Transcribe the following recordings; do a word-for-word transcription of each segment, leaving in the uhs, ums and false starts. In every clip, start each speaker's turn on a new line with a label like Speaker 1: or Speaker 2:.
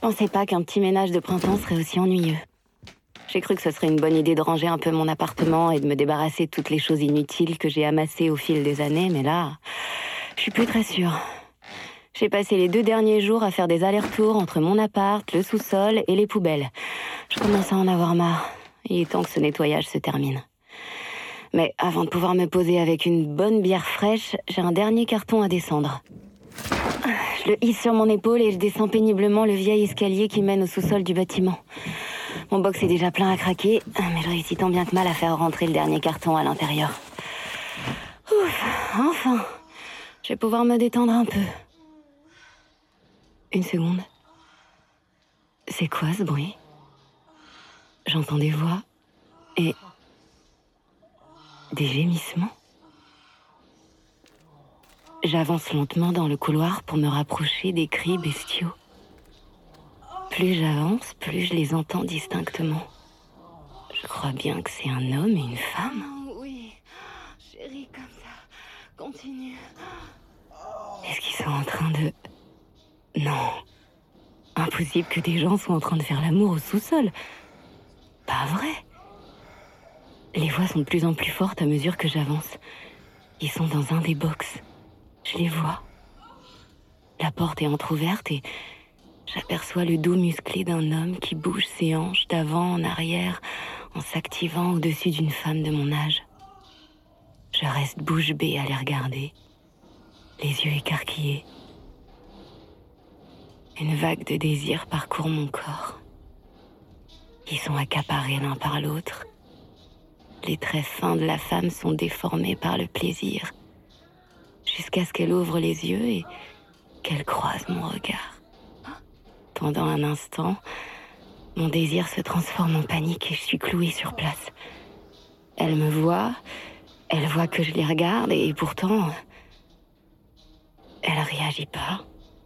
Speaker 1: pensais pas qu'un petit ménage de printemps serait aussi ennuyeux. J'ai cru que ce serait une bonne idée de ranger un peu mon appartement et de me débarrasser de toutes les choses inutiles que j'ai amassées au fil des années, mais là, je suis plus très sûre. J'ai passé les deux derniers jours à faire des allers-retours entre mon appart, le sous-sol et les poubelles. Je commence à en avoir marre. Il est temps que ce nettoyage se termine. Mais avant de pouvoir me poser avec une bonne bière fraîche, j'ai un dernier carton à descendre. Je le hisse sur mon épaule et je descends péniblement le vieil escalier qui mène au sous-sol du bâtiment. Mon box est déjà plein à craquer, mais je réussis tant bien que mal à faire rentrer le dernier carton à l'intérieur. Ouf, enfin, je vais pouvoir me détendre un peu. Une seconde. C'est quoi ce bruit? J'entends des voix et des gémissements. J'avance lentement dans le couloir pour me rapprocher des cris bestiaux. Plus j'avance, plus je les entends distinctement. Je crois bien que c'est un homme et une femme.
Speaker 2: Oh, oui, chérie, comme ça, continue.
Speaker 1: Est-ce qu'ils sont en train de... Non. Impossible que des gens soient en train de faire l'amour au sous-sol. Pas vrai. Les voix sont de plus en plus fortes à mesure que j'avance. Ils sont dans un des box. Je les vois. La porte est entrouverte et j'aperçois le dos musclé d'un homme qui bouge ses hanches d'avant en arrière en s'activant au-dessus d'une femme de mon âge. Je reste bouche bée à les regarder, les yeux écarquillés. Une vague de désir parcourt mon corps. Ils sont accaparés l'un par l'autre. Les traits fins de la femme sont déformés par le plaisir, jusqu'à ce qu'elle ouvre les yeux et qu'elle croise mon regard. Pendant un instant, mon désir se transforme en panique et je suis clouée sur place. Elle me voit, elle voit que je les regarde et pourtant, elle réagit pas.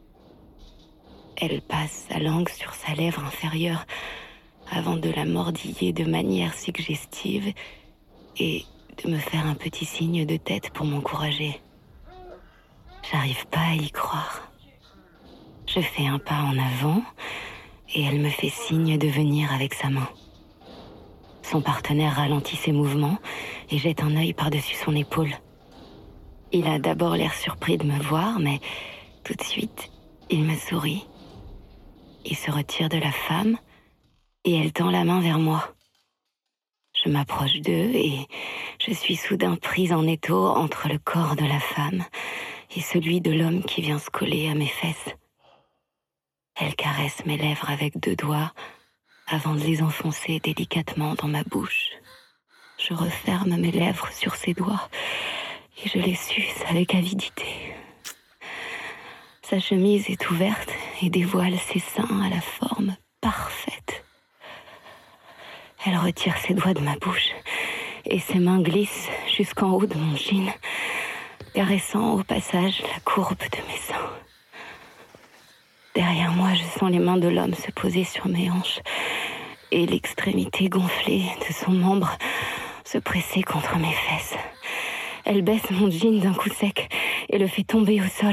Speaker 1: Elle passe sa langue sur sa lèvre inférieure avant de la mordiller de manière suggestive et de me faire un petit signe de tête pour m'encourager. J'arrive pas à y croire. Je fais un pas en avant et elle me fait signe de venir avec sa main. Son partenaire ralentit ses mouvements et jette un œil par-dessus son épaule. Il a d'abord l'air surpris de me voir, mais tout de suite, il me sourit. Il se retire de la femme et elle tend la main vers moi. Je m'approche d'eux et je suis soudain prise en étau entre le corps de la femme et celui de l'homme qui vient se coller à mes fesses. Elle caresse mes lèvres avec deux doigts avant de les enfoncer délicatement dans ma bouche. Je referme mes lèvres sur ses doigts et je les suce avec avidité. Sa chemise est ouverte et dévoile ses seins à la forme parfaite. Elle retire ses doigts de ma bouche et ses mains glissent jusqu'en haut de mon jean, caressant au passage la courbe de mes seins. Derrière moi, je sens les mains de l'homme se poser sur mes hanches et l'extrémité gonflée de son membre se presser contre mes fesses. Elle baisse mon jean d'un coup sec et le fait tomber au sol.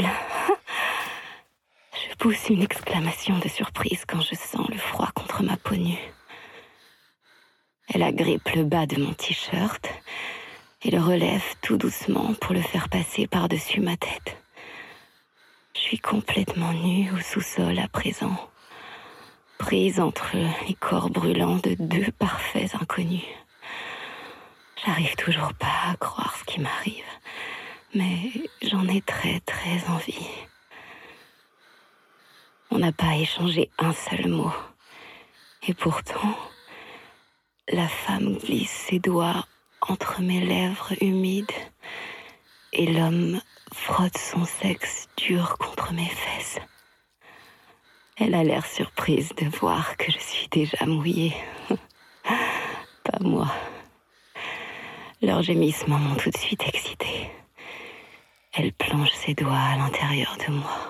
Speaker 1: Je pousse une exclamation de surprise quand je sens le froid contre ma peau nue. Elle agrippe le bas de mon t-shirt et le relève tout doucement pour le faire passer par-dessus ma tête. Je suis complètement nue au sous-sol à présent, prise entre les corps brûlants de deux parfaits inconnus. J'arrive toujours pas à croire ce qui m'arrive, mais j'en ai très très envie. On n'a pas échangé un seul mot, et pourtant, la femme glisse ses doigts entre mes lèvres humides et l'homme frotte son sexe dur contre mes fesses. Elle a l'air surprise de voir que je suis déjà mouillée. Pas moi. Leurs gémissements m'ont tout de suite excitée. Elle plonge ses doigts à l'intérieur de moi.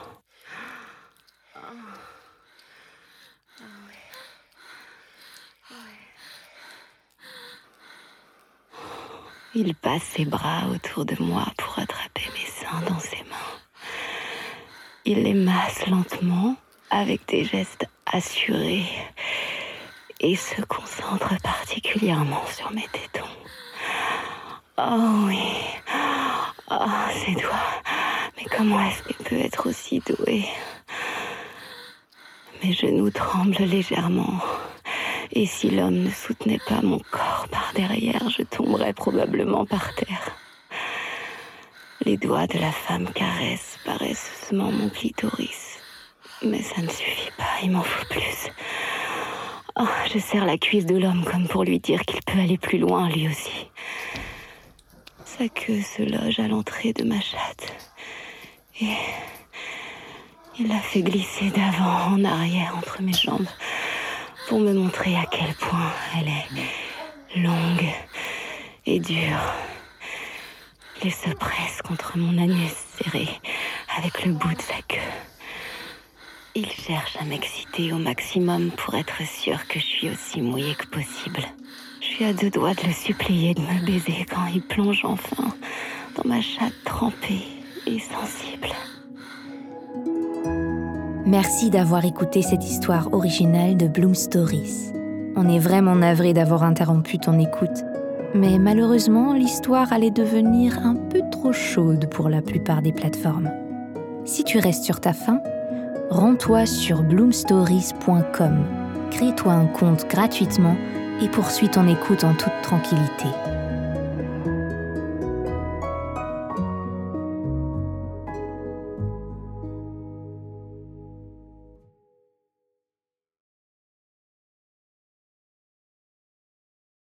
Speaker 1: Il passe ses bras autour de moi pour attraper mes seins dans ses mains. Il les masse lentement avec des gestes assuré et se concentre particulièrement sur mes tétons. Oh oui, oh ses doigts, mais comment est-ce qu'elle peut être aussi douée? Mes genoux tremblent légèrement, et si l'homme ne soutenait pas mon corps par derrière, je tomberais probablement par terre. Les doigts de la femme caressent paresseusement mon clitoris, mais ça ne suffit pas, il m'en faut plus. Oh, je serre la cuisse de l'homme comme pour lui dire qu'il peut aller plus loin, lui aussi. Sa queue se loge à l'entrée de ma chatte, et il la fait glisser d'avant en arrière entre mes jambes pour me montrer à quel point elle est longue et dure. Il se presse contre mon anus serré avec le bout de sa queue. Il cherche à m'exciter au maximum pour être sûr que je suis aussi mouillée que possible. Je suis à deux doigts de le supplier de me baiser quand il plonge enfin dans ma chatte trempée et sensible.
Speaker 3: Merci d'avoir écouté cette histoire originale de Bloom Stories. On est vraiment navré d'avoir interrompu ton écoute, mais malheureusement, l'histoire allait devenir un peu trop chaude pour la plupart des plateformes. Si tu restes sur ta faim, rends-toi sur bloom stories point com. Crée-toi un compte gratuitement et poursuis ton écoute en toute tranquillité.